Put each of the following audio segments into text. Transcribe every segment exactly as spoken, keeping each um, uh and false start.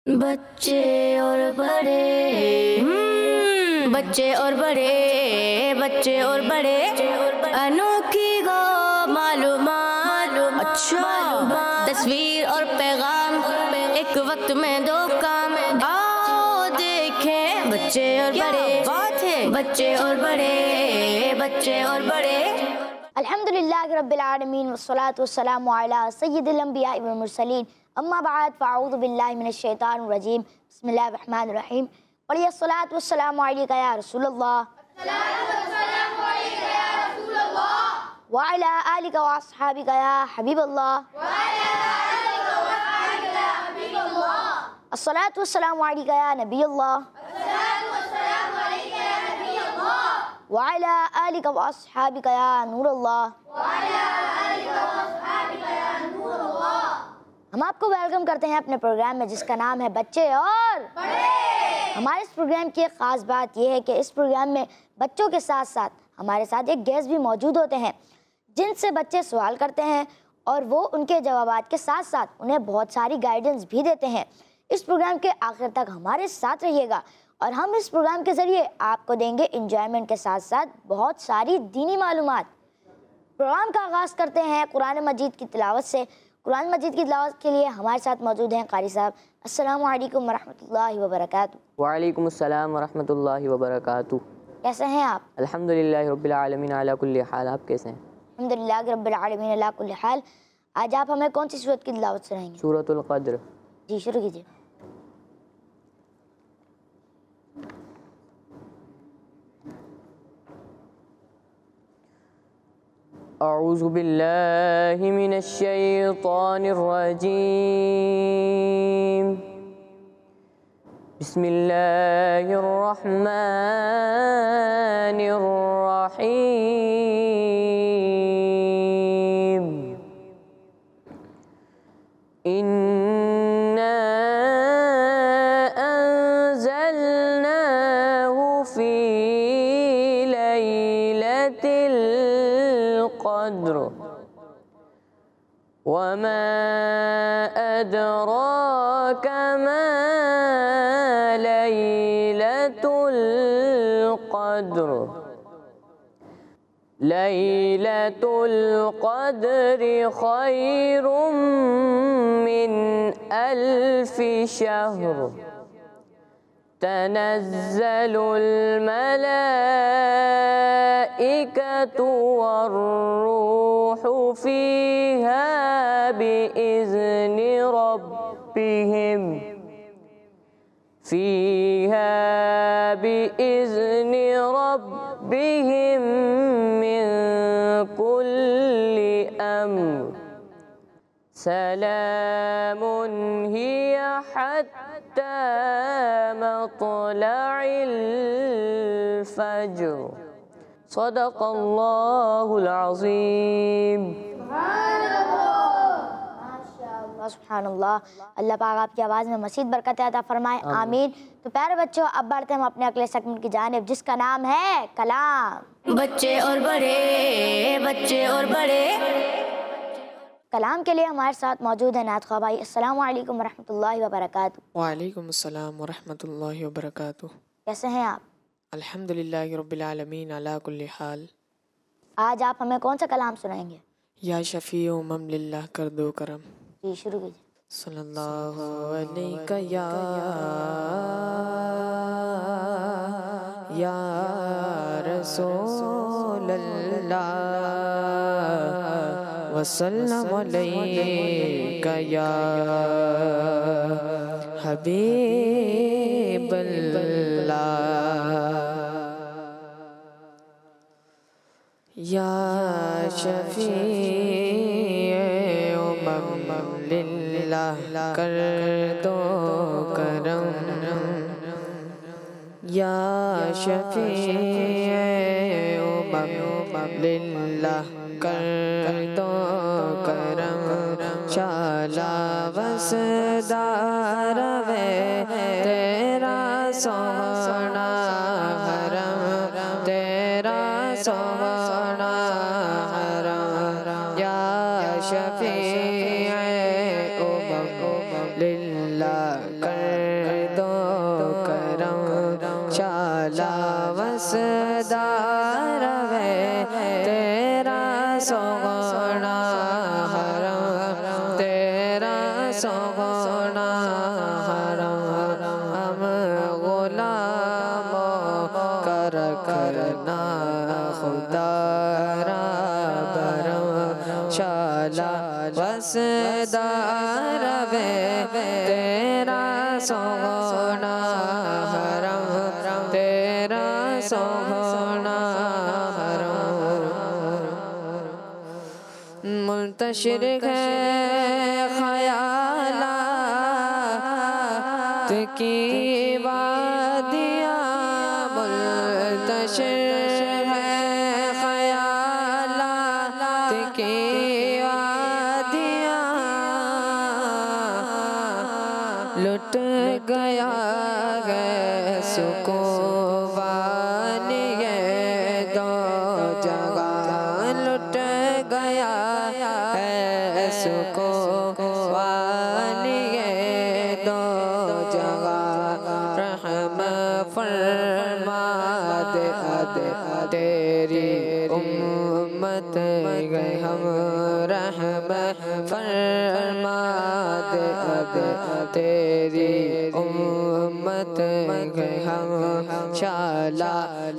बच्चे और बड़े, बच्चे और बड़े, बच्चे और बड़े, अनोखी गो मालूमात, अच्छा तस्वीर और पैगाम, एक वक्त में दो काम, आओ देखें बच्चे और बड़े, बात है बच्चे और बड़े, बच्चे और बड़े। अल्हम्दुलिल्लाह रब्बिल आलमीन वस्सलातु वस्सलामु अला सय्यिदिल अंबिया वल मुरसलीन, अम्मा बाद फ़अऊज़ु बिल्लाहि मिनश शैतानिर रजीम, बिस्मिल्लाहिर रहमानिर रहीम। पढ़िए अस्सलातु वस्सलामु अलैका या रसूलल्लाह, व अला आलिका व अस्हाबिका या हबीबल्लाह, अस्सलातु वस्सलामु अलैका या नबीयल्लाह, व अला आलिका व अस्हाबिका या नूरल्लाह। हम आपको वेलकम करते हैं अपने प्रोग्राम में जिसका नाम है बच्चे और बड़े। हमारे इस प्रोग्राम की एक ख़ास बात यह है कि इस प्रोग्राम में बच्चों के साथ साथ हमारे साथ एक गेस्ट भी मौजूद होते हैं जिनसे बच्चे सवाल करते हैं और वो उनके जवाबात के साथ साथ उन्हें बहुत सारी गाइडेंस भी देते हैं। इस प्रोग्राम के आखिर तक हमारे साथ रहिएगा और हम इस प्रोग्राम के ज़रिए आपको देंगे इंजॉयमेंट के साथ साथ बहुत सारी दीनी मालूमात। प्रोग्राम का आगाज़ करते हैं कुरान मजीद की तिलावत से। कुरान मजीद की तिलावत के लिए हमारे साथ मौजूद हैं कारी साहब। अस्सलामु अलैकुम वरहमतुल्लाहि वबरकातुहू। वालेकुम अस्सलाम वरहमतुल्लाहि वबरकातुहू। कैसे हैं आप? अल्हम्दुलिल्लाहि रब्बिल आलमीन अला कुल्ली हाल। आप कैसे हैं? अल्हम्दुलिल्लाह रब्बिल आलमीन अला कुल्ली हाल। आज आप हमें कौन सी सूरत की तिलावत सुनाएंगे? सूरतुल क़द्र। जी शुरू कीजिए। अऊज़ु बिल्लाहि मिनश शैतानिर रजीम। बिस्मिल्लाहिर रहमानिर रहीम। इन्ना अंज़लनाहु फी लैलतिल क़द्र वमा अदराका मा लैलतुल क़द्र। लैलतुल क़द्रि खैरुम मिन अल्फि शहर तनज़्ज़लुल मलाइकतु वर्रूहु फ़ीहा बिइज़्नि रब्बिहिम फ़ीहा बिइज़्नि रब्बिहिम मिन कुल्लि अम्र सलामुन हिया हत्ता मत्लइल फज्र। सदक़ल्लाहुल अज़ीम। सुब्हानअल्लाह। अल्लाह पाक आपकी आवाज़ में मज़ीद बरकत अता फरमाए, आमीन। तो प्यारे बच्चों, अब बढ़ते हैं हम अपने अगले सेगमेंट की जानिब जिसका नाम है कलाम। बच्चे और बड़े, बच्चे और बड़े। कलाम के लिए हमारे साथ मौजूद है नात ख़्वा भाई। अस्सलामु अलैकुम वरहमतुल्लाहि वबरकातुहू। वालेकुम अस्सलाम वरहमतुल्लाहि वबरकातुहू। कैसे हैं आप? अल्हम्दुलिल्लाहि रब्बिल आलमीन अला कुल्ली हाल। आज आप हमें कौन सा कलाम सुनाएंगे? या शफ़ी उम्म लिल्लाह कर दो करम। जी शुरू कीजिए। सल्लल्लाहु अलैका या या रसूलल्लाह वसल्लम अलैका या हबीबल्लाह या शफ़ीए उम्म लिल्लाह कर दो करम। या शफ़ीए उम्म लिल्लाह कर दो करम। शाला वसदार वे तेरा सोहना हरम, तेरा सोहना हरम। या शफ़ीए उम्म लिल्लाह कर वसदार वे तेरा सोना हरम तेरा सोना हरम मुंतशिर है ख़यालात की वादियाँ मुंतशिर है ख़यालात की वादियाँ लुट गया है सुकून वाली ये दो जगह लुट गया है सुकून वाली ये दो जगह रहम फरमा दे दे तेरी उम्मत गए हम रहम फरमा दे दे तेरी उम्मत गए हम शाला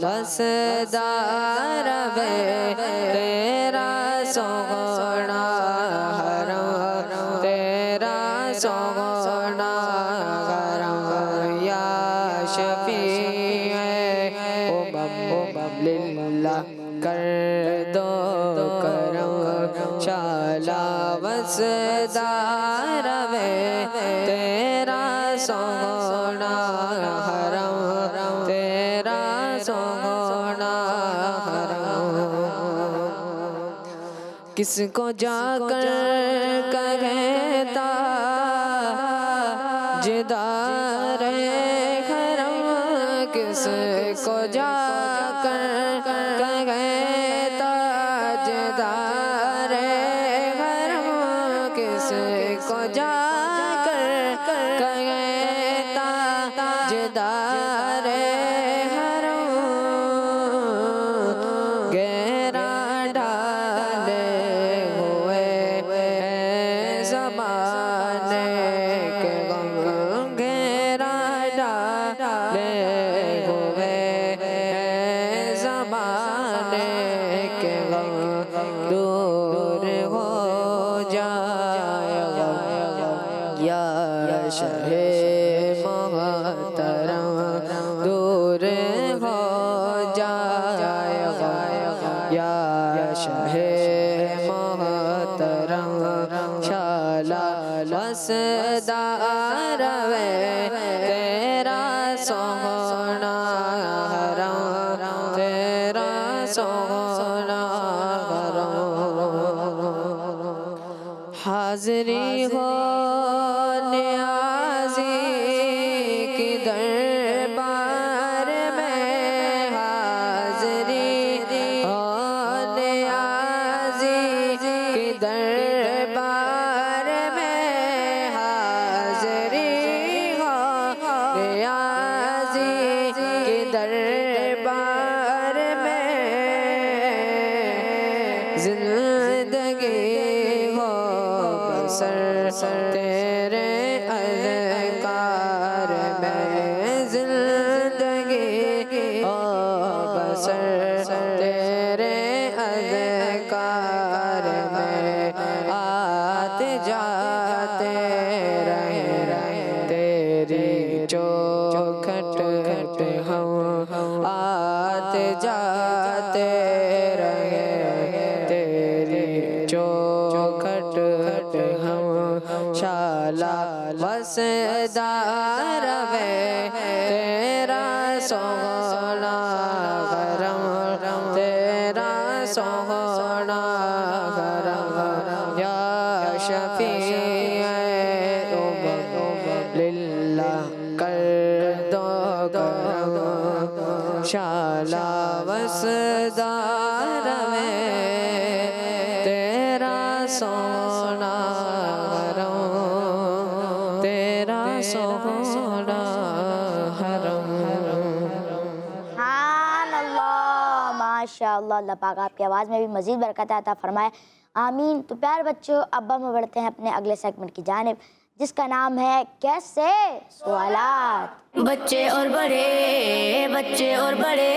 वसदार वे तेरा सोना हरम तेरा सोना हरम या शफी ओ लिल्लाह कर दो करम शाला वसदार वे तेरा सोना हरम तेरा सोना हरम किसको जाकर कहता जिदार हरम किसको जाकर कहता जिदार हरम किसको जाकर कहता जिदार हरम गहरा डाले हुए ज़माने के गम गहरा डाले हुए ज़माने के गम दूर हो जाएगा या शहे मोहतरम दूर हो जाएगा या शहे मोहतरम शाला वसदार वे तेरा सोना हरम तेरा सोना हरम हाज़री हो नियाज़ी की दरबार में हाज़री हो नियाज़ी की दरबार में हाज़री हो नियाज़ी की दरबार में ज़िंदगी हो बसर तेरे अज़कार में ज़िंदगी हो बसर तेरे अज़कार में आते जाते रहे तेरी चौखट हम आते जाते रहे तेरी चौखट हम शाला वसदार वे तेरा सोना हरम तेरा सोना हरम या शफी लिल्लाह कर दो करम शाला वसदार वे तेरा सोना हरम तेरा सोना हरम सुभान अल्लाह माशाअल्लाह। अल्लाह पाक आपकी आवाज़ में भी मज़ीद बरकत अता फरमाए आमीन। तो प्यार बच्चों अब हम बढ़ते हैं अपने अगले सेगमेंट की जानिब जिसका नाम है कैसे सवालात। बच्चे और बड़े बच्चे और बड़े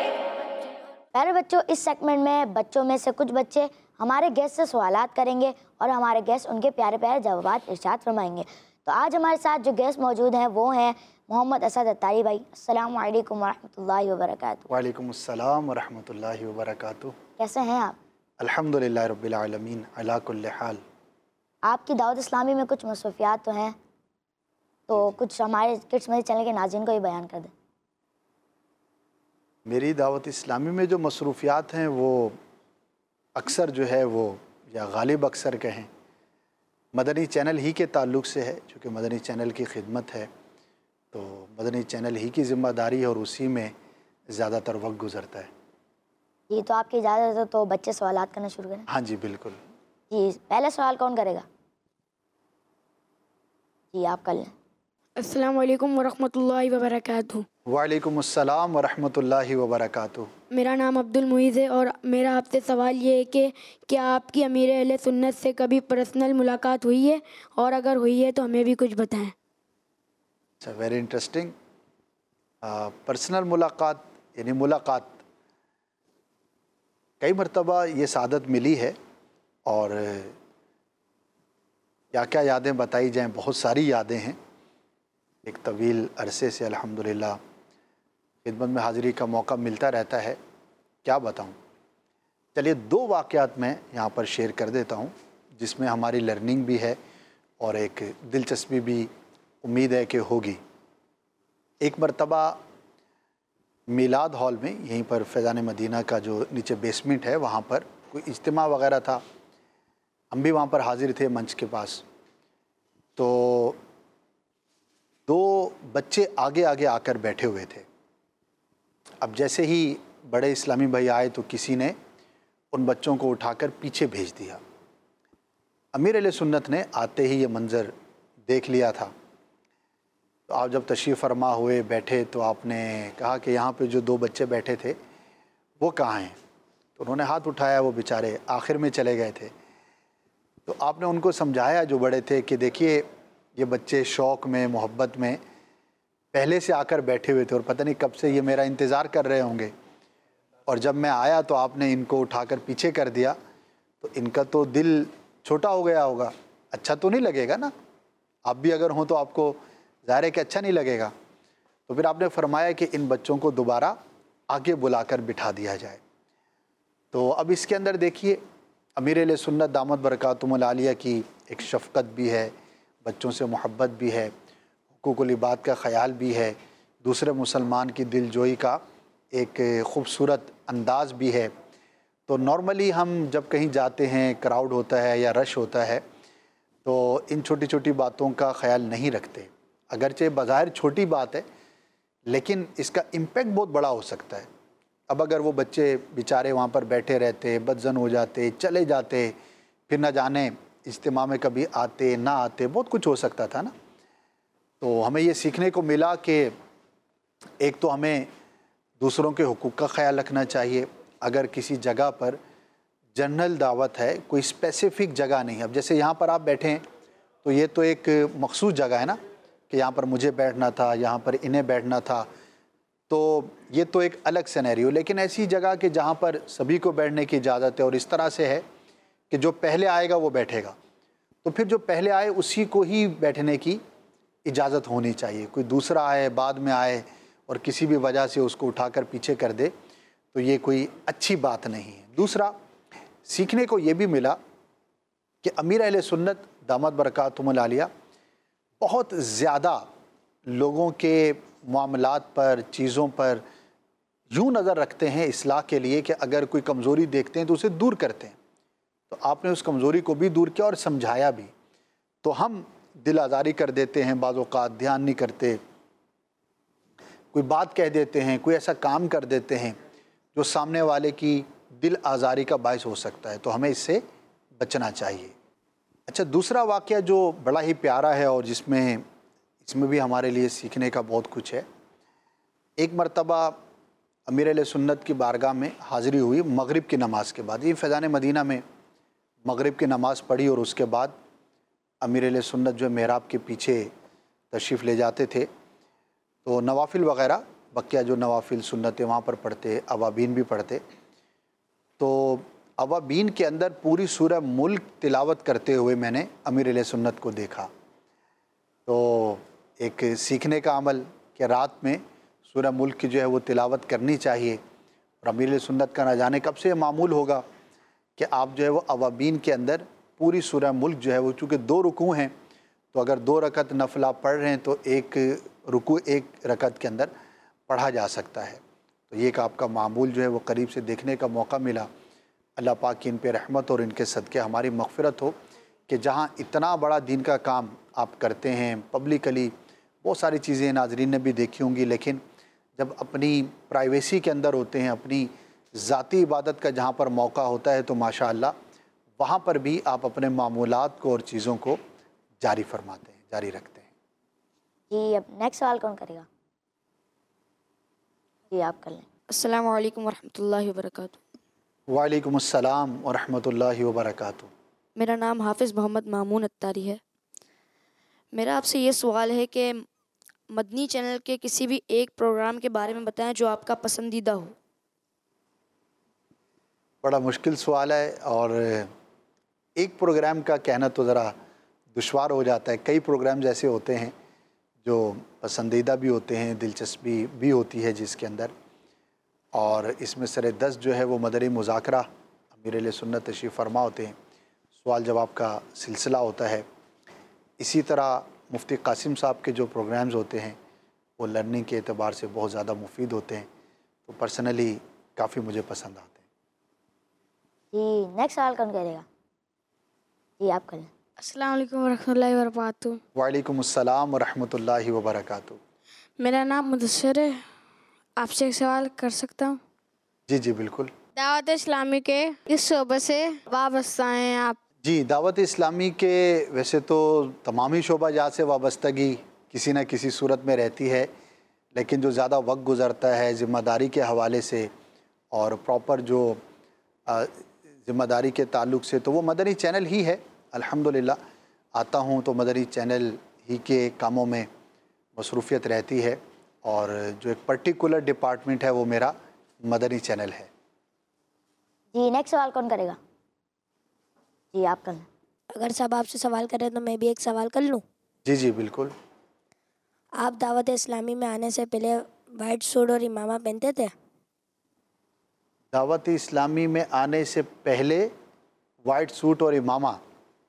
प्यारे बच्चों इस सेगमेंट में बच्चों में से कुछ बच्चे हमारे गेस्ट से सवालात करेंगे और हमारे गेस्ट उनके प्यारे प्यारे जवाबात इरशाद फरमाएंगे। तो आज हमारे साथ जो गेस्ट मौजूद हैं वो हैं मोहम्मद असद अत्तारी भाई। अस्सलाम वालेकुम वरहमतुल्लाहि वबरकातुहू। वालेकुम अस्सलाम वरहमतुल्लाहि वबरकातुहू। कैसे हैं आप? अल्हम्दुलिल्लाह रब्बिल आलमीन अला कुल्li हाल। आपकी दावत इस्लामी में कुछ मसरूफियात तो हैं, तो कुछ हमारे किड्स मदीना चैनल के नाज़रीन को ही बयान कर दें। मेरी दावत इस्लामी में जो मसरूफियात हैं वो अक्सर जो है वो या गालिब अक्सर कहें मदनी चैनल ही के ताल्लुक़ से है, चूँकि मदनी चैनल की खिदमत है तो मदनी चैनल ही की ज़िम्मेदारी है और उसी में ज़्यादातर वक्त गुज़रता है। जी, तो आपकी इजाज़त हो तो बच्चे सवालात करना शुरू करें। हाँ जी बिल्कुल। जी, पहला सवाल कौन करेगा? जी आप कर लें। अस्सलाम वालेकुम वरहमतुल्लाहि वबरकातुहू। वालेकुम अस्सलाम वरहमतुल्लाहि वबरकातुहू। मेरा नाम अब्दुल मुईज़ है और मेरा आपसे सवाल ये है कि क्या आपकी अमीर अहले सुन्नत से कभी पर्सनल मुलाकात हुई है, और अगर हुई है तो हमें भी कुछ बताएं। अच्छा, वेरी इंटरेस्टिंग। पर्सनल मुलाकात यानी मुलाकात कई मरतबा ये सादत मिली है और क्या क्या यादें बताई जाएं, बहुत सारी यादें हैं। एक तवील अरसे से अल्हम्दुलिल्लाह खिदमत में हाज़िरी का मौका मिलता रहता है, क्या बताऊं। चलिए दो वाक़यात मैं यहाँ पर शेयर कर देता हूँ जिसमें हमारी लर्निंग भी है और एक दिलचस्पी भी उम्मीद है कि होगी। एक मरतबा मिलाद हॉल में, यहीं पर फैज़ान मदीना का जो नीचे बेसमेंट है वहाँ पर कोई इज्तिमा वग़ैरह था, हम भी वहाँ पर हाज़िर थे मंच के पास। तो दो बच्चे आगे आगे आकर बैठे हुए थे। अब जैसे ही बड़े इस्लामी भाई आए तो किसी ने उन बच्चों को उठाकर पीछे भेज दिया। अमीर अहले सुन्नत ने आते ही ये मंज़र देख लिया था। तो आप जब तशरीफ़ फरमा हुए बैठे तो आपने कहा कि यहाँ पे जो दो बच्चे बैठे थे वो कहाँ हैं? तो उन्होंने हाथ उठाया, वो बेचारे आखिर में चले गए थे। तो आपने उनको समझाया जो बड़े थे कि देखिए ये बच्चे शौक़ में मोहब्बत में पहले से आकर बैठे हुए थे और पता नहीं कब से ये मेरा इंतज़ार कर रहे होंगे, और जब मैं आया तो आपने इनको उठाकर पीछे कर दिया तो इनका तो दिल छोटा हो गया होगा, अच्छा तो नहीं लगेगा ना। आप भी अगर हों तो आपको ज़ाहिर है कि अच्छा नहीं लगेगा। तो फिर आपने फरमाया कि इन बच्चों को दोबारा आगे बुलाकर बिठा दिया जाए। तो अब इसके अंदर देखिए अमीर अहले सुन्नत दामत बरकातुहुमुल आलिया की एक शफ़क़त भी है, बच्चों से मोहब्बत भी है, हुकूकुल इबाद का ख़याल भी है, दूसरे मुसलमान की दिलजोई का एक ख़ूबसूरत अंदाज़ भी है। तो नॉर्मली हम जब कहीं जाते हैं, क्राउड होता है या रश होता है, तो इन छोटी छोटी बातों का ख़याल नहीं रखते। अगरचे बज़ाहिर छोटी बात है लेकिन इसका इम्पेक्ट बहुत बड़ा हो सकता है। अब अगर वो बच्चे बेचारे वहाँ पर बैठे रहते, बदज़न हो जाते, चले जाते, फिर न जाने इज्तिमा में कभी आते ना आते, बहुत कुछ हो सकता था ना। तो हमें ये सीखने को मिला कि एक तो हमें दूसरों के हुकूक़ का ख़याल रखना चाहिए। अगर किसी जगह पर जनरल दावत है, कोई स्पेसिफ़िक जगह नहीं। अब जैसे यहाँ पर आप बैठे हैं तो ये तो एक मखसूस जगह है ना कि यहाँ पर मुझे बैठना था, यहाँ पर इन्हें बैठना था, तो ये तो एक अलग सिनेरियो। लेकिन ऐसी जगह कि जहाँ पर सभी को बैठने की इजाज़त है और इस तरह से है कि जो पहले आएगा वो बैठेगा, तो फिर जो पहले आए उसी को ही बैठने की इजाज़त होनी चाहिए। कोई दूसरा आए, बाद में आए और किसी भी वजह से उसको उठाकर पीछे कर दे तो ये कोई अच्छी बात नहीं है। दूसरा सीखने को ये भी मिला कि अमीर अहले सुन्नत दामत बरकातुहुमुल आलिया बहुत ज़्यादा लोगों के मामलात पर, चीज़ों पर यूँ नज़र रखते हैं इस्लाह के लिए कि अगर कोई कमज़ोरी देखते हैं तो उसे दूर करते हैं। तो आपने उस कमज़ोरी को भी दूर किया और समझाया भी। तो हम दिल आज़ारी कर देते हैं, बाज़ औक़ात ध्यान नहीं करते, कोई बात कह देते हैं, कोई ऐसा काम कर देते हैं जो सामने वाले की दिल आज़ारी का बायस हो सकता है। तो हमें इससे बचना चाहिए। अच्छा, दूसरा वाक़या जो बड़ा ही प्यारा है और जिसमें इसमें भी हमारे लिए सीखने का बहुत कुछ है। एक मरतबा अमीर अहले सुन्नत की बारगाह में हाज़िरी हुई मगरिब की नमाज़ के बाद। ये फैज़ान मदीना में मगरिब की नमाज़ पढ़ी और उसके बाद अमीर अहले सुन्नत जो मेहराब के पीछे तशरीफ़ ले जाते थे तो नवाफिल वग़ैरह बकिया जो नवाफिल सुन्नतें वहाँ पर पढ़ते, अवाबीन भी पढ़ते। तो अवाबीन के अंदर पूरी सूरह मुल्क तिलावत करते हुए मैंने अमीर अहले सुन्नत को देखा। तो एक सीखने का अमल कि रात में सूरह मुल्क की जो है वो तिलावत करनी चाहिए। और अमीर अहले सुन्नत का न जाने कब से मामूल होगा कि आप जो है वो अवाबीन के अंदर पूरी सूरह मुल्क जो है वो, चूँकि दो रुकू हैं, तो अगर दो रकत नफल आप पढ़ रहे हैं तो एक रुकू एक रकत के अंदर पढ़ा जा सकता है। तो ये एक आपका मामूल जो है वो करीब से देखने का मौका मिला। अल्लाह पाक की इन पे रहमत और इनके सदक़े हमारी मग़फ़िरत हो कि जहाँ इतना बड़ा दीन का काम आप करते हैं पब्लिकली, बहुत सारी चीज़ें नाज़रीन ने भी देखी होंगी, लेकिन जब अपनी प्राइवेसी के अंदर होते हैं, अपनी ज़ाती इबादत का जहाँ पर मौका होता है, तो माशाअल्लाह वहाँ पर भी आप अपने मामूलात को और चीज़ों को जारी फरमाते हैं, जारी रखते हैं। जी, अब नेक्स्ट सवाल कौन करेगा? जी, आप कर लें। अस्सलामु अलैकुम वरहमतुल्लाहि वबरकातुहू। वालेकुम अस्सलाम व रहमतुल्लाहि व बरकातुहू। मेरा नाम हाफिज़ मोहम्मद मामून अत्तारी है। मेरा आपसे ये सवाल है कि मदनी चैनल के किसी भी एक प्रोग्राम के बारे में बताएं जो आपका पसंदीदा हो। बड़ा मुश्किल सवाल है और एक प्रोग्राम का कहना तो ज़रा दुश्वार हो जाता है। कई प्रोग्राम्स ऐसे होते हैं जो पसंदीदा भी होते हैं, दिलचस्पी भी होती है जिसके अंदर, और इसमें सरे दस जो है वो मदरी मुज़ाकरा अमीर अहले सुन्नत तशरीफ़ फरमा होते हैं, सवाल जवाब का सिलसिला होता है। इसी तरह मुफ्ती कासिम साहब के जो प्रोग्राम्स होते हैं वो लर्निंग के एतबार से बहुत ज़्यादा मुफीद होते हैं, तो पर्सनली काफ़ी मुझे पसंद आते हैं। जी, नेक्स्ट सवाल कौन करेगा? जी, आप कर लें। अस्सलाम वालेकुम वरहमतुल्लाहि वबरकातुहू। वालेकुम अस्सलाम व रहमतुल्लाहि व बरकातुहू। मेरा नाम मुदस्सिर है, आपसे एक सवाल कर सकता हूँ? जी जी बिल्कुल। दावत इस्लामी के किस शोबे से वाबस्ता हैं आप? जी, दावत इस्लामी के वैसे तो तमामी शोबा जात से वाबस्तगी किसी न किसी सूरत में रहती है, लेकिन जो ज़्यादा वक्त गुज़रता है ज़िम्मेदारी के हवाले से और प्रॉपर जो ज़िम्मेदारी के ताल्लुक़ से, तो वो मदनी चैनल ही है। अल्हम्दुलिल्लाह आता हूँ तो मदनी चैनल ही के कामों में मसरूफ़ियत रहती है, और जो एक पर्टिकुलर डिपार्टमेंट है वो मेरा मदनी चैनल है। जी, नेक्स्ट सवाल कौन करेगा? जी, आप कर लें। अगर सब आपसे सवाल करें तो मैं भी एक सवाल कर लूँ? जी जी बिल्कुल। आप दावत इस्लामी में आने से पहले वाइट सूट और इमामा पहनते थे? दावत इस्लामी में आने से पहले वाइट सूट और इमामा,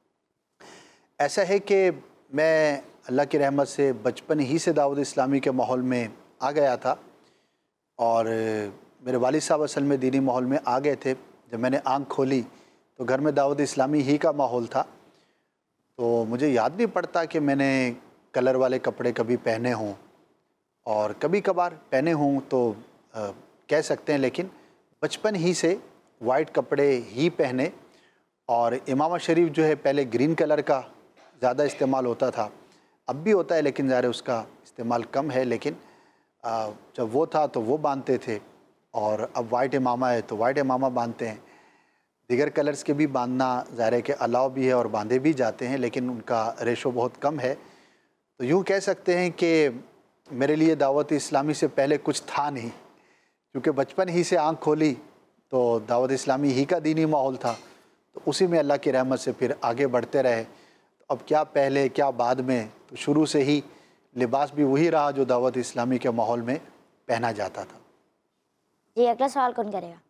ऐसा है कि मैं अल्लाह की रहमत से बचपन ही से दावत इस्लामी के माहौल में आ गया था, और मेरे वालिद साहब असल में दीनी माहौल में आ गए थे। जब मैंने आँख खोली तो घर में दावत इस्लामी ही का माहौल था। तो मुझे याद नहीं पड़ता कि मैंने कलर वाले कपड़े कभी पहने हों, और कभी कभार पहने हों तो आ, कह सकते हैं, लेकिन बचपन ही से वाइट कपड़े ही पहने। और इमामा शरीफ जो है पहले ग्रीन कलर का ज़्यादा इस्तेमाल होता था, अब भी होता है लेकिन ज़ाहिर उसका इस्तेमाल कम है, लेकिन आ, जब वो था तो वो बांधते थे, और अब वाइट इमामा है तो वाइट इमामा बांधते हैं। दिगर कलर्स के भी बांधना ज़ाहिर के अलाव भी है और बांधे भी जाते हैं, लेकिन उनका रेशो बहुत कम है। तो यूँ कह सकते हैं कि मेरे लिए दावत इस्लामी से पहले कुछ था नहीं, क्योंकि बचपन ही से आँख खोली तो दावत इस्लामी ही का दीनी माहौल था, तो उसी में अल्लाह की रहमत से फिर आगे बढ़ते रहे। तो अब क्या पहले क्या बाद में, तो शुरू से ही लिबास भी वही रहा जो दावत इस्लामी के माहौल में पहना जाता था। जी, अगला सवाल कौन करेगा?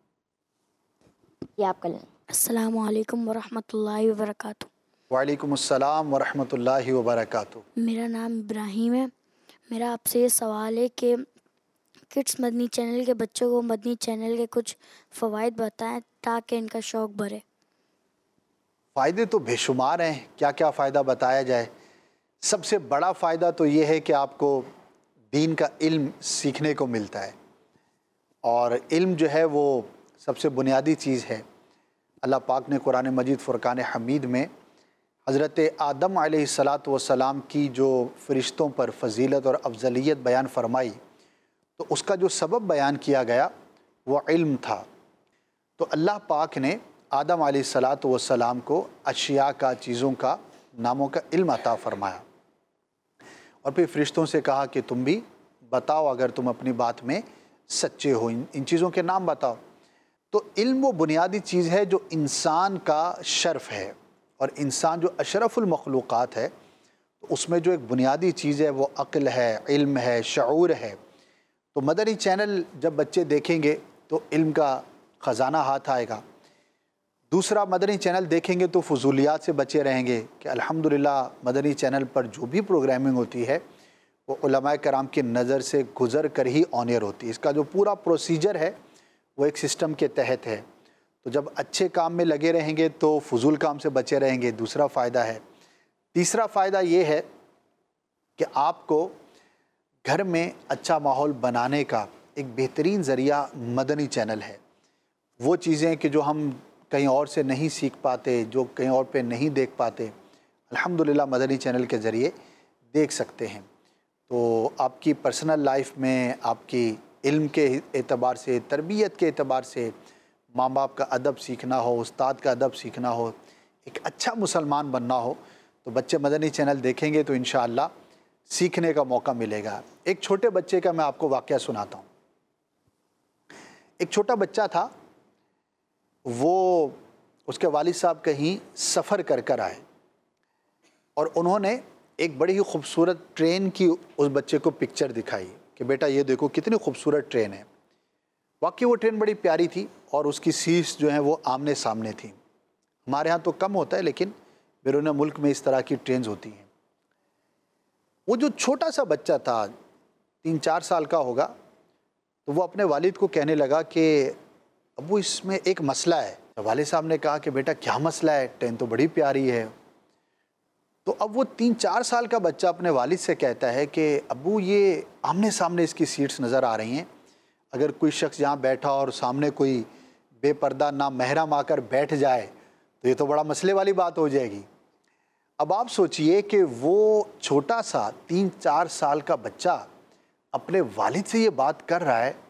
जी, आप कर लें। अस्सलामु अलैकुम वरहमतुल्लाहि वबरकातुहू। वालेकुम अस्सलाम व रहमतुल्लाहि व बरकातुहू। मेरा नाम इब्राहिम है। मेरा आपसे ये सवाल है कि किड्स मदनी चैनल के बच्चों को मदनी चैनल के कुछ फ़वाइद बताएं ताकि इनका शौक़ बढ़े। फ़ायदे तो बेशुमार हैं, क्या क्या फ़ायदा बताया जाए। सबसे बड़ा फ़ायदा तो ये है कि आपको दीन का इल्म सीखने को मिलता है, और इल्म जो है वो सबसे बुनियादी चीज़ है। अल्लाह पाक ने कुरान मजीद फ़ुरक़ान हमीद में हज़रत आदम अलैहिस्सलातु वस्सलाम की जो फ़रिश्तों पर फ़जीलत और अफजलियत बयान फरमाई, तो उसका जो सबब बयान किया गया वो इल्म था। तो अल्लाह पाक ने आदम अलैहिस्सलातु वस्सलाम को अशिया का, चीज़ों का, नामों का इल्म अता फ़रमाया, और फिर फ़रिश्तों से कहा कि तुम भी बताओ अगर तुम अपनी बात में सच्चे हो, इन इन चीज़ों के नाम बताओ। तो इल्म वो बुनियादी चीज़ है जो इंसान का शर्फ है, और इंसान जो अशरफुल मखलूक़ात है तो उसमें जो एक बुनियादी चीज़ है वो अक़ल है, इल्म है, शऊर है। तो मदनी चैनल जब बच्चे देखेंगे तो इल्म का ख़जाना हाथ आएगा। दूसरा, मदनी चैनल देखेंगे तो फजूलियात से बचे रहेंगे कि अल्हम्दुलिल्लाह मदनी चैनल पर जो भी प्रोग्रामिंग होती है वो उलमाए कराम की नज़र से गुज़र कर ही ऑनियर होती है। इसका जो पूरा प्रोसीजर है वो एक सिस्टम के तहत है। तो जब अच्छे काम में लगे रहेंगे तो फजूल काम से बचे रहेंगे, दूसरा फ़ायदा है। तीसरा फ़ायदा ये है कि आपको घर में अच्छा माहौल बनाने का एक बेहतरीन ज़रिया मदनी चैनल है। वो चीज़ें कि जो हम कहीं और से नहीं सीख पाते, जो कहीं और पे नहीं देख पाते, अल्हम्दुलिल्लाह मदनी चैनल के ज़रिए देख सकते हैं। तो आपकी पर्सनल लाइफ में, आपकी इल्म के एतबार से, तरबियत के एतबार से, माँ बाप का अदब सीखना हो, उस्ताद का अदब सीखना हो, एक अच्छा मुसलमान बनना हो, तो बच्चे मदनी चैनल देखेंगे तो इंशाअल्लाह सीखने का मौका मिलेगा। एक छोटे बच्चे का मैं आपको वाक़या सुनाता हूँ। एक छोटा बच्चा था, वो उसके वालिद साहब कहीं सफ़र कर कर आए और उन्होंने एक बड़ी ही खूबसूरत ट्रेन की उस बच्चे को पिक्चर दिखाई कि बेटा ये देखो कितनी खूबसूरत ट्रेन है। वाकई वो ट्रेन बड़ी प्यारी थी और उसकी सीट्स जो हैं वो आमने सामने थी। हमारे यहाँ तो कम होता है, लेकिन बैरून मुल्क में इस तरह की ट्रेन्स होती हैं। वो जो छोटा सा बच्चा था, तीन चार साल का होगा, तो वो अपने वालिद को कहने लगा कि अबू इसमें एक मसला है। तो वालिद साहब ने कहा कि बेटा क्या मसला है, ट्रेन तो बड़ी प्यारी है। तो अब वो तीन चार साल का बच्चा अपने वालिद से कहता है कि अबू ये आमने सामने इसकी सीट्स नज़र आ रही हैं, अगर कोई शख्स यहाँ बैठा और सामने कोई बेपर्दा ना महरम आकर बैठ जाए तो ये तो बड़ा मसले वाली बात हो जाएगी। अब आप सोचिए कि वो छोटा सा तीन चार साल का बच्चा अपने वालिद से ये बात कर रहा है।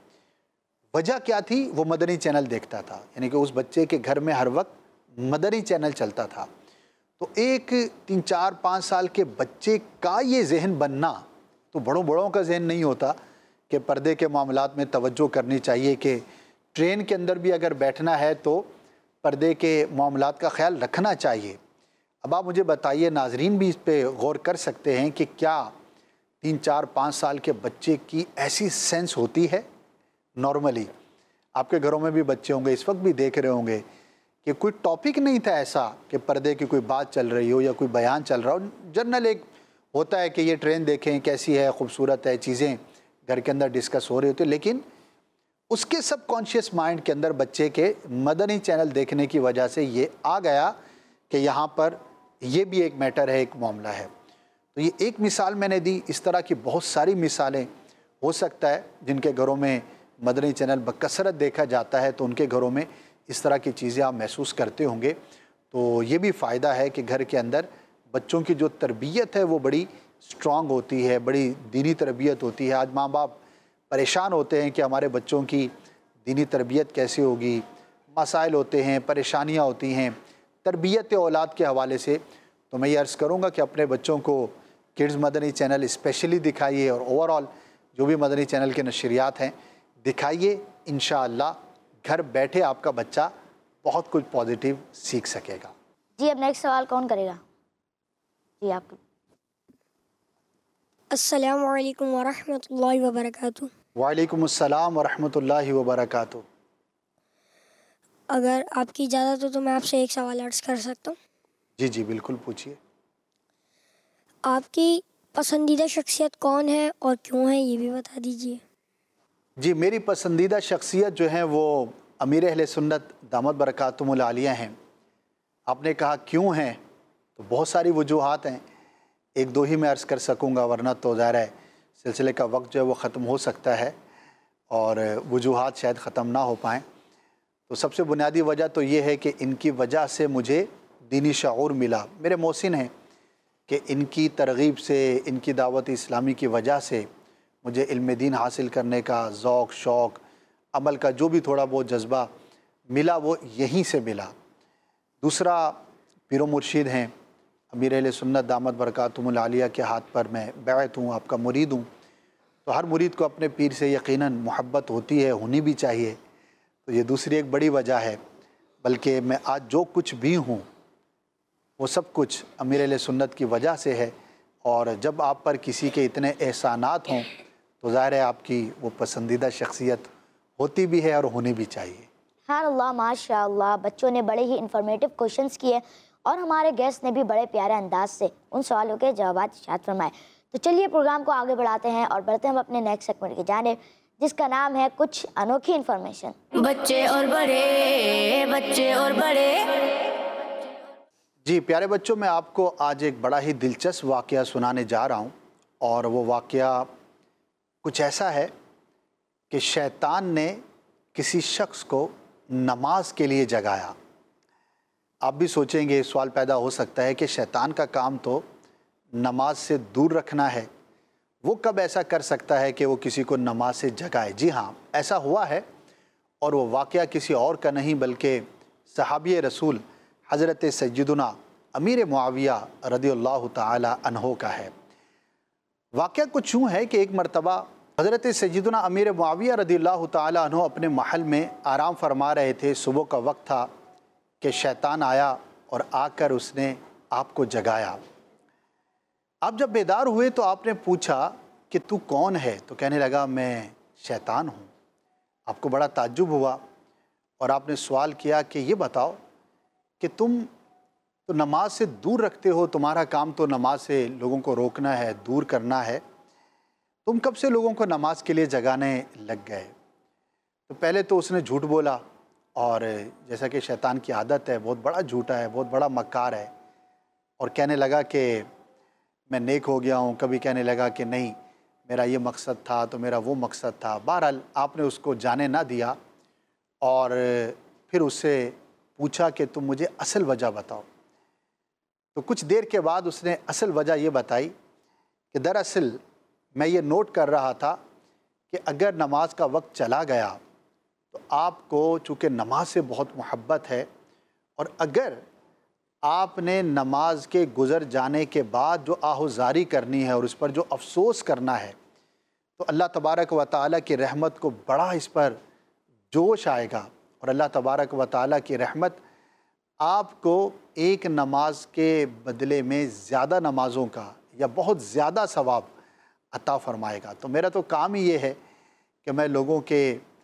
वजह क्या थी? वो मदनी चैनल देखता था, यानी कि उस बच्चे के घर में हर वक्त मदनी चैनल चलता था। तो एक तीन चार पाँच साल के बच्चे का ये जहन बनना, तो बड़ों बड़ों का जहन नहीं होता कि पर्दे के मामलात में तवज्जो करनी चाहिए, कि ट्रेन के अंदर भी अगर बैठना है तो पर्दे के मामलात का ख्याल रखना चाहिए। अब आप मुझे बताइए, नाजरीन भी इस पर गौर कर सकते हैं कि क्या तीन चार पाँच साल के बच्चे की ऐसी सेंस होती है? नॉर्मली आपके घरों में भी बच्चे होंगे, इस वक्त भी देख रहे होंगे कि कोई टॉपिक नहीं था ऐसा कि पर्दे की कोई बात चल रही हो या कोई बयान चल रहा हो। जनरल एक होता है कि ये ट्रेन देखें कैसी है, खूबसूरत है, चीज़ें घर के अंदर डिस्कस हो रही होती है, लेकिन उसके सबकॉन्शियस माइंड के अंदर बच्चे के मदनी चैनल देखने की वजह से ये आ गया कि यहाँ पर ये भी एक मैटर है, एक मामला है। तो ये एक मिसाल मैंने दी, इस तरह की बहुत सारी मिसालें हो सकता है जिनके घरों में मदनी चैनल बकसरत देखा जाता है, तो उनके घरों में इस तरह की चीज़ें आप महसूस करते होंगे। तो ये भी फ़ायदा है कि घर के अंदर बच्चों की जो तरबियत है वो बड़ी स्ट्रॉन्ग होती है, बड़ी दीनी तरबियत होती है। आज माँ बाप परेशान होते हैं कि हमारे बच्चों की दीनी तरबियत कैसे होगी, मसाइल होते हैं, परेशानियाँ होती हैं तरबियत औलाद के हवाले से। तो मैं ये अर्ज़ करूँगा कि अपने बच्चों को किड्स मदनी चैनल स्पेशली दिखाइए और ओवरऑल जो भी मदनी चैनल के नशरियात हैं दिखाइए। इंशाअल्लाह घर बैठे आपका बच्चा बहुत कुछ पॉजिटिव सीख सकेगा। जी, अब नेक्स्ट सवाल कौन करेगा? जी आप। अस्सलामु अलैकुम वरहमतुल्लाहि वबरकातुहू। वालेकुम अस्सलाम वरहमतुल्लाहि वबरकातुहू। अगर आपकी इजाज़त हो तो मैं आपसे एक सवाल अर्ज़ कर सकता हूँ? जी जी बिल्कुल, पूछिए। आपकी पसंदीदा शख्सियत कौन है और क्यों है, ये भी बता दीजिए। जी, मेरी पसंदीदा शख्सियत जो है वो अमीर अहले सुन्नत दामत बरकातुहुमुल आलिया हैं। आपने कहा क्यों हैं, तो बहुत सारी वजूहात हैं, एक दो ही मैं अर्ज़ कर सकूँगा, वरना तो ज़ाहिर है सिलसिले का वक्त जो है वो ख़त्म हो सकता है और वजूहात शायद ख़त्म ना हो पाएँ। तो सबसे बुनियादी वजह तो ये है कि इनकी वजह से मुझे दीनी शऊर मिला। मेरे मोहसिन हैं कि इनकी तरगीब से, इनकी दावत इस्लामी की वजह से मुझे इल्म दीन हासिल करने का ज़ौक़, शौक़, अमल का जो भी थोड़ा बहुत जज्बा मिला वो यहीं से मिला। दूसरा, पीरो मुर्शिद हैं अमीर अहले सुन्नत दामत बरकातुहुमुल आलिया के हाथ पर मैं बैत हूँ, आपका मुरीद हूँ। तो हर मुरीद को अपने पीर से यकीनन मोहब्बत होती है, होनी भी चाहिए। तो ये दूसरी एक बड़ी वजह है। बल्कि मैं आज जो कुछ भी हूँ वो सब कुछ अमीर अहले सुन्नत की वजह से है। और जब आप पर किसी के इतने एहसानात हों तो ज़ाहिर है आपकी वो पसंदीदा शख्सियत होती भी है और होनी भी चाहिए। हाँ अल्लाह माशाअल्लाह, बच्चों ने बड़े ही इंफॉर्मेटिव क्वेश्चंस किए और हमारे गेस्ट ने भी बड़े प्यारे अंदाज से उन सवालों के जवाब इरशाद फरमाए। तो चलिए प्रोग्राम को आगे बढ़ाते हैं और बढ़ते हैं हम अपने नेक्स्ट सेगमेंट की जानिब, जिसका नाम है कुछ अनोखी इन्फॉर्मेशन। बच्चे और बड़े, बच्चे और बड़े। जी प्यारे बच्चों, मैं आपको आज एक बड़ा ही दिलचस्प वाक़या सुनाने जा रहा हूँ। और वो वाक़या कुछ ऐसा है कि शैतान ने किसी शख्स को नमाज के लिए जगाया। आप भी सोचेंगे, सवाल पैदा हो सकता है कि शैतान का काम तो नमाज से दूर रखना है, वो कब ऐसा कर सकता है कि वो किसी को नमाज से जगाए। जी हाँ, ऐसा हुआ है। और वो वाक़या किसी और का नहीं बल्कि सहाबी रसूल हज़रत सय्यदुना अमीर मुआविया रदियल्लाहु ताला अन्हो का है। वाक़या कुछ यूँ है कि एक मरतबा हज़रत सय्यदुना अमीर मुआविया रदियल्लाहु ताला अन्हो अपने महल में आराम फरमा रहे थे। सुबह का वक्त था कि शैतान आया और आकर उसने आपको जगाया। आप जब बेदार हुए तो आपने पूछा कि तू कौन है? तो कहने लगा मैं शैतान हूँ। आपको बड़ा ताज्जुब हुआ और आपने सवाल किया कि ये बताओ कि तुम तो नमाज से दूर रखते हो, तुम्हारा काम तो नमाज से लोगों को रोकना है, दूर करना है, तुम कब से लोगों को नमाज के लिए जगाने लग गए? तो पहले तो उसने झूठ बोला और जैसा कि शैतान की आदत है, बहुत बड़ा झूठा है, बहुत बड़ा मक्कार है। और कहने लगा कि मैं नेक हो गया हूँ, कभी कहने लगा कि नहीं मेरा ये मकसद था तो मेरा वो मकसद था। बहरहाल आपने उसको जाने ना दिया और फिर उससे पूछा कि तुम मुझे असल वजह बताओ। तो कुछ देर के बाद उसने असल वजह ये बताई कि दरअसल मैं ये नोट कर रहा था कि अगर नमाज का वक्त चला गया तो आपको चूँकि नमाज से बहुत मोहब्बत है और अगर आपने नमाज के गुज़र जाने के बाद जो आहुजारी करनी है और उस पर जो अफसोस करना है तो अल्लाह तबारक व तआला की रहमत को बड़ा इस पर जोश आएगा। और अल्लाह तबारक व तआला की रहमत आपको एक नमाज के बदले में ज़्यादा नमाज़ों का या बहुत ज़्यादा सवाब अता फ़रमाएगा। तो मेरा तो काम ही ये है कि मैं लोगों के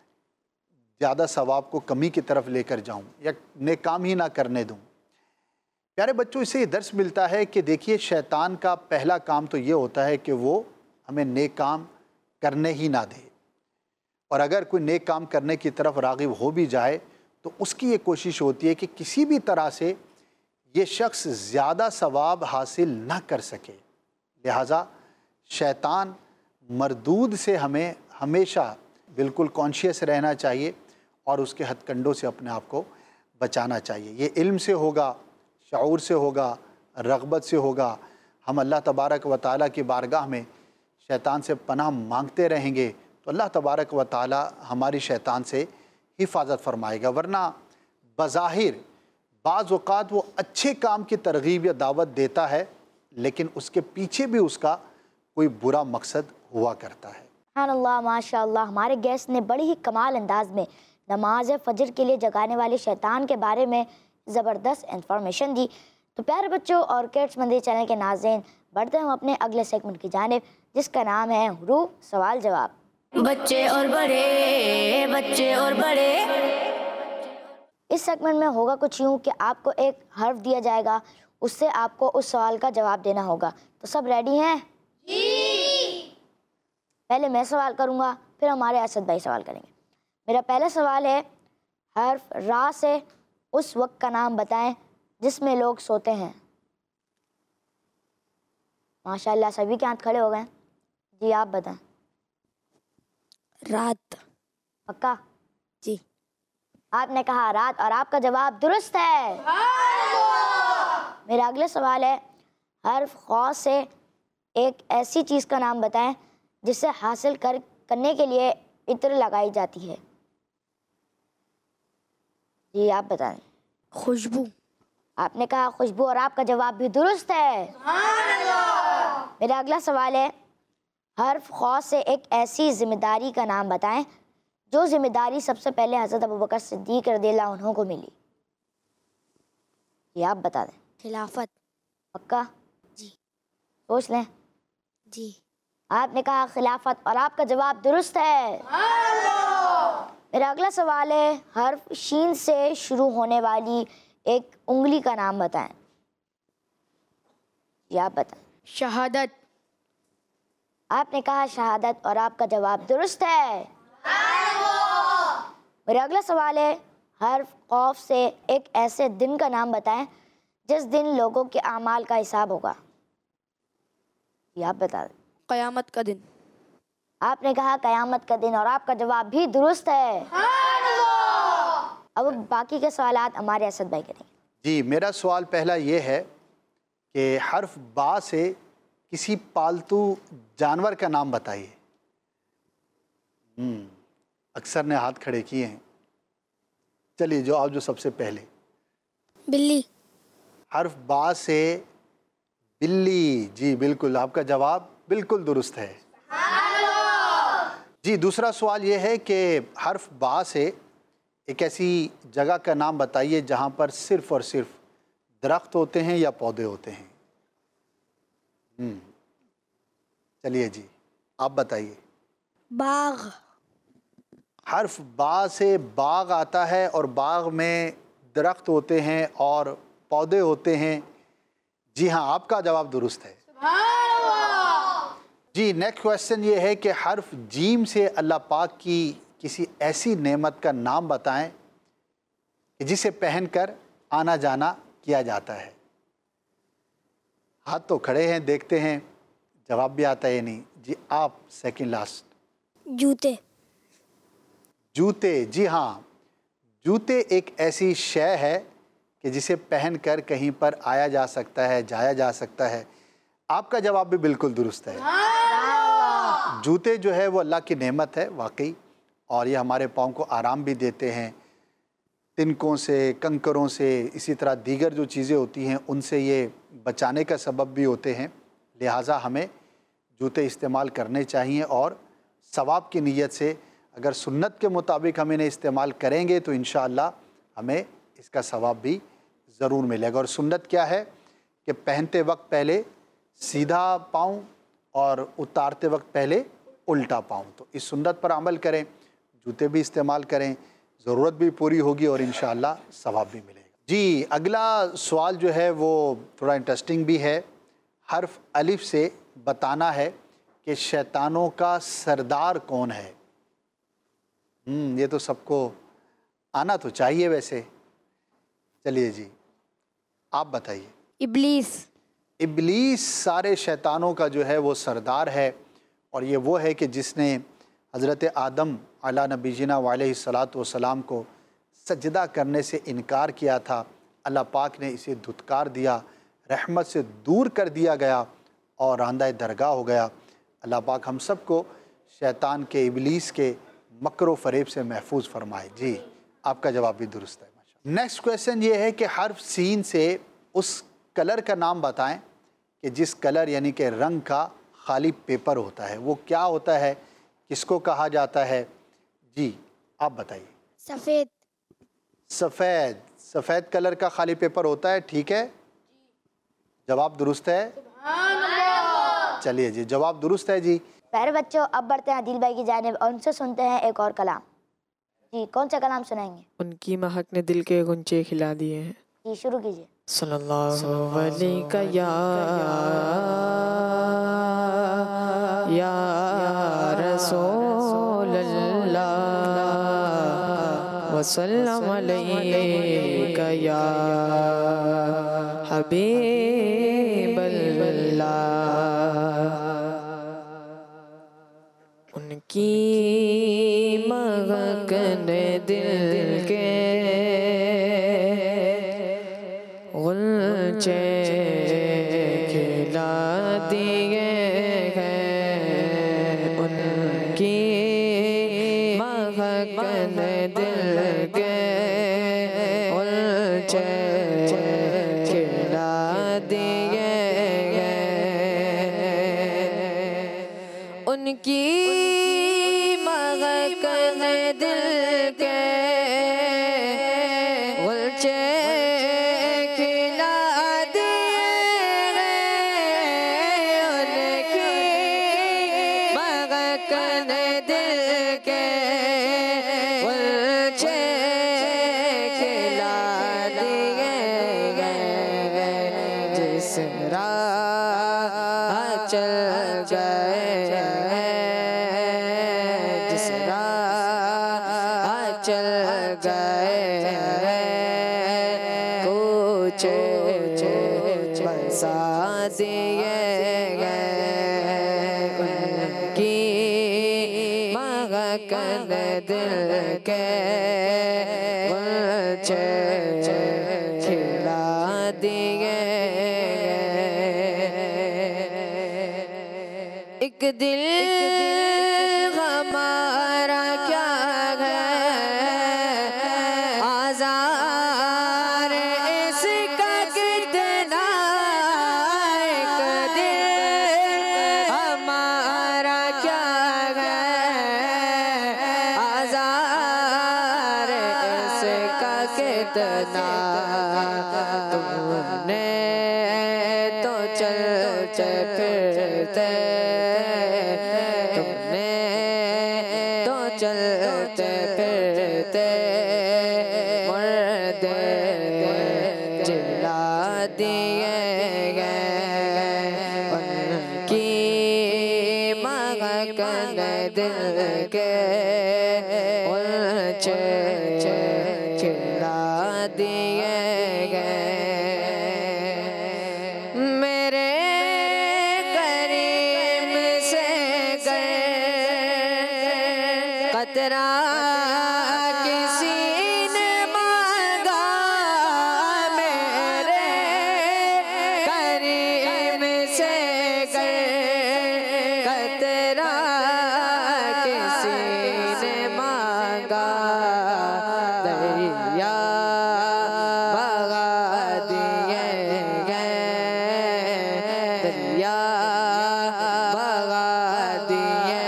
ज़्यादा सवाब को कमी की तरफ लेकर जाऊं या नेक काम ही ना करने दूं। प्यारे बच्चों, इससे ये दर्स मिलता है कि देखिए शैतान का पहला काम तो ये होता है कि वो हमें नेक काम करने ही ना दे। और अगर कोई नेक काम करने की तरफ राग़िब हो भी जाए तो उसकी ये कोशिश होती है कि किसी भी तरह से ये शख्स ज़्यादा सवाब हासिल ना कर सके। लिहाजा शैतान मरदूद से हमें हमेशा बिल्कुल कॉन्शियस रहना चाहिए और उसके हथकंडों से अपने आप को बचाना चाहिए। ये इल्म से होगा, शऊर से होगा, रग़बत से होगा। हम अल्लाह तबारक व तआला की बारगाह में शैतान से पनाह मांगते रहेंगे तो अल्लाह तबारक व तआला हमारी शैतान से हिफाजत फरमाएगा। वरना बज़ाहिर बाज़ औक़ात वो अच्छे काम की तरगीब या दावत देता है लेकिन उसके पीछे भी उसका कोई बुरा मकसद हुआ करता है। सुभान अल्लाह, माशाअल्लाह, हमारे गेस्ट ने बड़ी ही कमाल अंदाज में नमाज फजर के लिए जगाने वाले शैतान के बारे में ज़बरदस्त इंफॉर्मेशन दी। तो प्यारे बच्चों और किड्स मंदिर चैनल के नाज़रीन, बढ़ते हम अपने अगले सेगमेंट की जानिब, जिसका नाम है हुरूफ सवाल जवाब। बच्चे और बड़े, बच्चे और बड़े। इस सेगमेंट में होगा कुछ यूँ कि आपको एक हर्फ दिया जाएगा, उससे आपको उस सवाल का जवाब देना होगा। तो सब रेडी हैं? जी। पहले मैं सवाल करूँगा, फिर हमारे असद भाई सवाल करेंगे। मेरा पहला सवाल है, हर्फ रा से उस वक्त का नाम बताएं जिसमें लोग सोते हैं। माशाल्लाह सभी के हाथ खड़े हो गए। जी आप बताएं। रात। पक्का? जी। आपने कहा रात और आपका जवाब दुरुस्त है। मेरा अगला सवाल है, हर्फ खौ से एक ऐसी चीज़ का नाम बताएं जिसे हासिल कर करने के लिए इत्र लगाई जाती है। जी आप बताएं। खुशबू। आपने कहा खुशबू और आपका जवाब भी दुरुस्त है। मेरा अगला सवाल है, हर्फ खौ से एक ऐसी जिम्मेदारी का नाम बताएं जो जिम्मेदारी सबसे पहले हज़रत अबू बकर सिद्दीक रज़ियल्लाहु अन्हु को मिली? ये आप बता दें। खिलाफत। पक्का? जी। सोच लें। जी। आपने कहा खिलाफत और आपका जवाब दुरुस्त है। मेरा अगला सवाल है, हर्फ शीन से शुरू होने वाली एक उंगली का नाम बताएं। ये आप बताएं। शहादत। आपने कहा शहादत और आपका जवाब दुरुस्त है। मेरा अगला सवाल है, हर्फ खौफ से एक ऐसे दिन का नाम बताएं जिस दिन लोगों के अमाल का हिसाब होगा। ये आप बता दें। क़यामत का दिन। आपने कहा क़यामत का दिन और आपका जवाब भी दुरुस्त है। अब बाकी के सवालात हमारे असद भाई करेंगे। जी, मेरा सवाल पहला ये है कि हर्फ बा से किसी पालतू जानवर का नाम बताइए। हम्म अक्सर ने हाथ खड़े किए हैं। चलिए जो आप जो सबसे पहले। बिल्ली। हर्फ बा से बिल्ली, जी बिल्कुल, आपका जवाब बिल्कुल दुरुस्त है। जी, दूसरा सवाल ये है कि हर्फ बा से एक ऐसी जगह का नाम बताइए जहाँ पर सिर्फ और सिर्फ दरख्त होते हैं या पौधे होते हैं। हम्म चलिए जी, आप बताइए। बाग। हर्फ बा से बाग आता है और बाग में दरख्त होते हैं और पौधे होते हैं। जी हाँ, आपका जवाब दुरुस्त है। जी, नेक्स्ट क्वेश्चन ये है कि हर्फ जीम से अल्लाह पाक की किसी ऐसी नेमत का नाम बताएं कि जिसे पहनकर आना जाना किया जाता है। हाथ तो खड़े हैं, देखते हैं जवाब भी आता है या नहीं। जी आप सेकंड लास्ट। जूते। जूते, जी हाँ, जूते एक ऐसी शय है कि जिसे पहनकर कहीं पर आया जा सकता है, जाया जा सकता है। आपका जवाब भी बिल्कुल दुरुस्त है। जूते जो है वो अल्लाह की नेमत है वाकई, और ये हमारे पाँव को आराम भी देते हैं, तिनकों से, कंकरों से, इसी तरह दीगर जो चीज़ें होती हैं उनसे ये बचाने का सबब भी होते हैं। लिहाजा हमें जूते इस्तेमाल करने चाहिए और सवाब की नीयत से अगर सुन्नत के मुताबिक हम इन्हें इस्तेमाल करेंगे तो इंशाअल्लाह हमें इसका सवाब भी ज़रूर मिलेगा। और सुन्नत क्या है कि पहनते वक्त पहले सीधा पाँव और उतारते वक्त पहले उल्टा पाँव। तो इस सुन्नत पर अमल करें, जूते भी इस्तेमाल करें, ज़रूरत भी पूरी होगी और इंशाअल्लाह सवाब भी मिलेगा। जी, अगला सवाल जो है वो थोड़ा इंटरेस्टिंग भी है। हर्फ अलिफ से बताना है कि शैतानों का सरदार कौन है। हम्म ये तो सबको आना तो चाहिए वैसे। चलिए जी, आप बताइए। इब्लीस। इब्लीस सारे शैतानों का जो है वो सरदार है, और ये वो है कि जिसने हज़रत आदम अला नबीजना वालैहिस्सलातु वस्सलाम को सजदा करने से इनकार किया था। अल्लाह पाक ने इसे धुतकार दिया, रहमत से दूर कर दिया गया और रांदा दरगाह हो गया। अल्लाह पाक हम सब को शैतान के, इब्लीस के मकर व फ़रेब से महफूज फरमाए। जी, आपका जवाब भी दुरुस्त है। नेक्स्ट क्वेश्चन ये है कि हर्फ सीन से उस कलर का नाम बताएं कि जिस कलर यानी कि रंग का खाली पेपर होता है। वो क्या होता है, किसको कहा जाता है? जी आप बताइए। सफ़ेद। सफ़ेद, सफ़ेद कलर का खाली पेपर होता है, ठीक है, जवाब दुरुस्त है। चलिए जी, जवाब दुरुस्त है जी। प्यारे बच्चों, अब बढ़ते हैं आदिल भाई की जानिब और उनसे सुनते हैं एक और कलाम। जी, कौन सा कलाम सुनाएंगे? उनकी महक ने दिल के गुंचे खिला दिए हैं। जी शुरू कीजिए। सल्लल्लाहु अलैहि या या रसूल अल्लाह वसल्लम अलैका या हबीब अल्लाह। उनकी महक ने दिल के गुंचे खिला दिए हैं। उनकी महक ने दिल के गुंचे खिला दिए हैं। उनकी महक महकन दिल के गुलचे खिला दिए उनकी महकन दिल के गुलचे खिला दिए जिस राह चल गए जिस राह चल गए कुछ बसा दिए गए उनकी महकन दिल के गुलचे खिला दिए एक दिल हमारा क्या है आज़ार इसका कितना एक दिल हमारा क्या है आज़ार इसका कितना तुमने तो चलते फिरते तुमने तो चलते फिरते मुर्दे जिला दिए गए उनकी महकन दिल के उलझे खिला दिए गए मेरे करीम से गए कतरा किसी ने मांगा मेरे करीम से गए कतरा किसी ने मांगा दरिया भगा दिए गए दरिया भगा दिए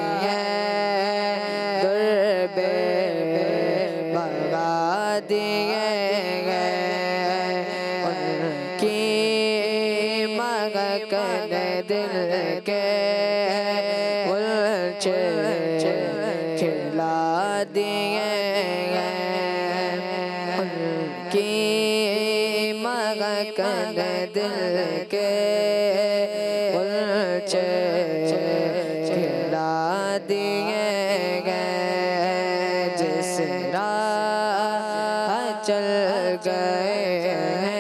गए दुर्बे भगा दिए गए उनकी महकन दिल के उलझे खिला दिए गए उनकी महकन दिल के उलझे खिला दिए गए जिस राह चल गए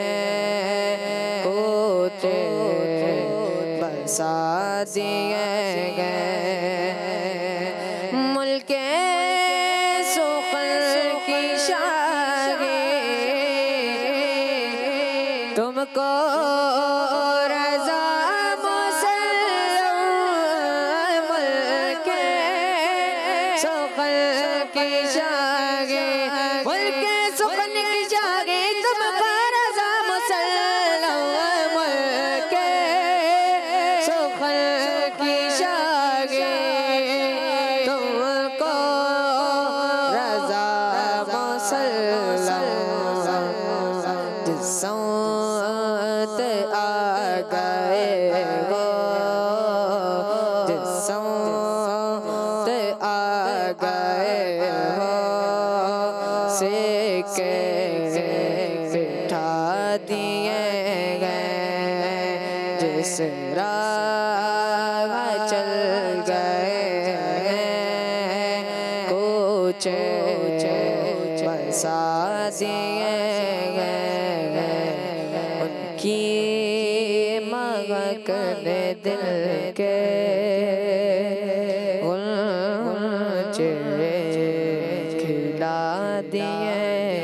कोते बसा दिए गए मुल्के सुखल की शाही तुमको रज़ा मुसल्लम मुल्के सुखल की शाही मुल्के सुखल की शाही तुमको रज़ा मुसल्लम मुल्के सुखल की शाही तुमको रज़ा मुसल्लम जिसौत आ गए हो जिसौत आ गए हो सिक्के बिठा दिए गए जिस राह चल गए कुछ बसा दिए उनकी महकन दिल के उलझे खिला दिए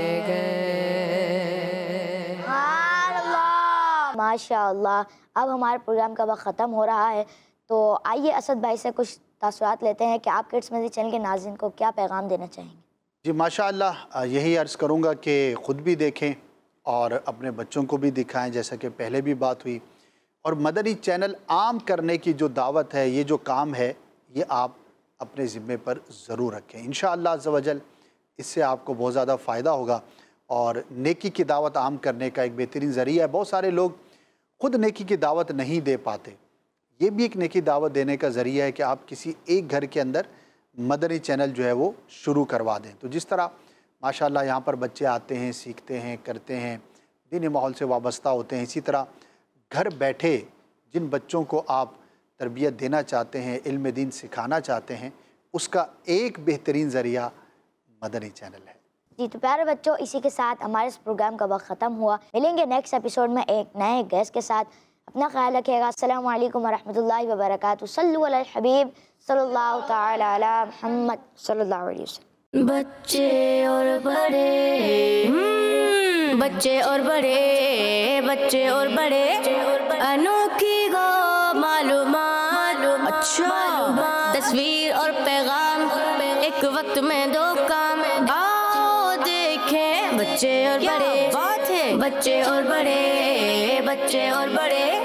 गए माशाअल्लाह। अब हमारे प्रोग्राम का वक्त ख़त्म हो रहा है, तो आइए असद भाई से कुछ तासुरात लेते हैं कि आप किड्स मज़ीद चैनल के नाज़रीन को क्या पैगाम देना चाहेंगे। जी माशाअल्लाह, यही अर्ज़ करूँगा कि ख़ुद भी देखें और अपने बच्चों को भी दिखाएं, जैसा कि पहले भी बात हुई। और मदनी चैनल आम करने की जो दावत है, ये जो काम है, ये आप अपने ज़िम्मे पर ज़रूर रखें। इंशाअल्लाह अज़्ज़ व जल इससे आपको बहुत ज़्यादा फ़ायदा होगा और नेकी की दावत आम करने का एक बेहतरीन ज़रिया है। बहुत सारे लोग ख़ुद नेकी की दावत नहीं दे पाते, ये भी एक नेकी दावत देने का ज़रिया है कि आप किसी एक घर के अंदर मदनी चैनल जो है वो शुरू करवा दें। तो जिस तरह माशाअल्लाह यहाँ पर बच्चे आते हैं, सीखते हैं, करते हैं, दीनी माहौल से वाबस्ता होते हैं, इसी तरह घर बैठे जिन बच्चों को आप तरबियत देना चाहते हैं, इल्म दीन सिखाना चाहते हैं, उसका एक बेहतरीन ज़रिया मदनी चैनल है। जी तो प्यारे बच्चों, इसी के साथ हमारे इस प्रोग्राम का वक्त ख़त्म हुआ। मिलेंगे नेक्स्ट एपिसोड में एक नए गेस्ट के साथ। अपना ख्याल रखिएगा। अस्सलामु अलैकुम वरहमतुल्लाहि वबरकातुहू। सल्लु अलल हबीब सल्लल्लाहु तआला अला मुहम्मद सल्लल्लाहु अलैहि वसल्लम। बच्चे और बड़े, हम्म, बच्चे और बड़े, बच्चे और बड़े, अनोखी गो मालूमात, अच्छा तस्वीर और पैगाम, एक वक्त में दो काम, आओ देखें बच्चे और बड़े, बात है बच्चे और बड़े, बच्चे और बड़े।